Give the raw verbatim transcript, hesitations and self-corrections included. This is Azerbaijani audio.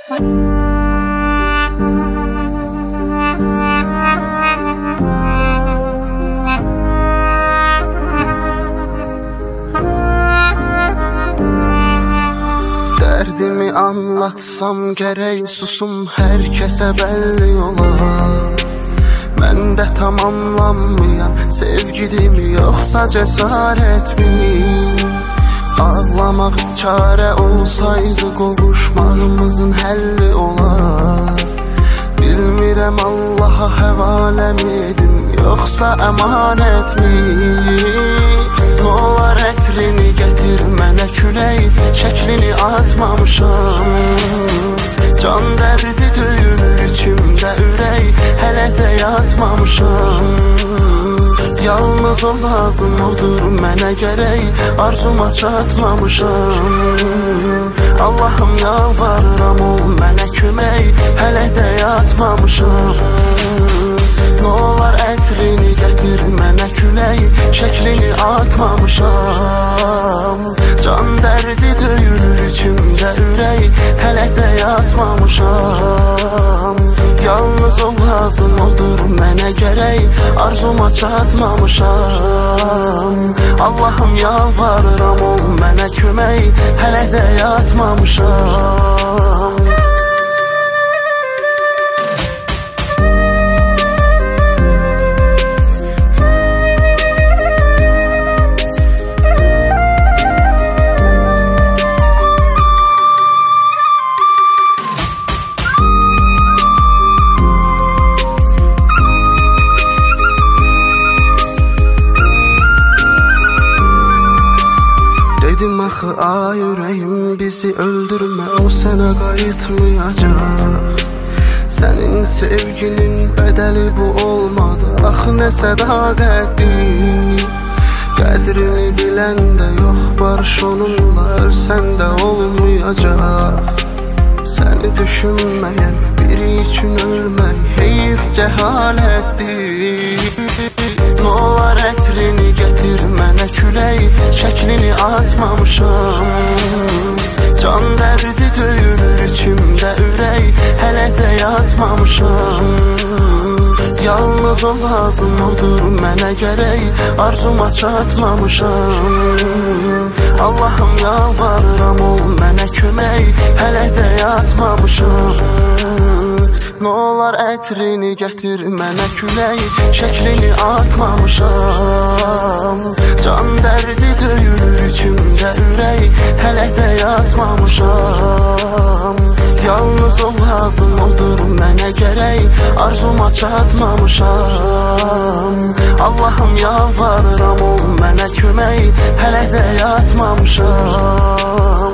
Dərdimi anlatsam gərək susum hər kəsə bəlli olar. Məndə tamamlanmayan sevgidim yoxsa cəsarətmi? Ağlamaq çarə olsaydı qovuşmağımızın həlli olar. Bilmirəm Allaha həvaləm edim yoxsa əmanətmi? Olar ətrini gətir mənə külək, şəklini atmamışam. Can dərdi döyülür içimdə ürək, hələ də yatmamışam. Yalnız o lazım odur mənə gərək, arzuma çatmamışam. Allahım yalvarıram ol mənə kömək, hələ də yatmamışam. Nə olar ətrini gətir mənə külək, şəklini atmamışam. Can dərdi döyülür içimdə ürək, hələ də yatmamışam. Yalnız o lazım odur mənə gərək, arzuma çatmamışam. Allahım yalvarıram ol mənə kömək, hələ də yatmamışam. Dedim axı ay ürəyim bizi öldürmə, o sənə qayıtmayacaq. Sənin sevginin bədəli bu olmadı, axı nə sədaqətli. Qədrini biləndə yox barış onunla, ölsən də olmayacaq. Səni düşünməyən biri üçün ölmək heyif cəhalətdir. Nə olar ətrini gətir mənə külək, şəklini atmamışam. Can dərdi döyülür içimdə ürək, hələ də yatmamışam. Yalnız o lazım odur mənə gərək, arzuma çatmamışam. Allahım yalvarıram ol mənə kömək, hələ də yatmamışam. Nə olar ətrini gətir mənə külək, şəklini atmamışam. Can dərdi döyülür içimdə ürək, hələ də yatmamışam. Yalnız o lazım odur mənə gərək, arzuma çatmamışam. Allahım yalvarıram ol mənə kömək, hələ də yatmamışam.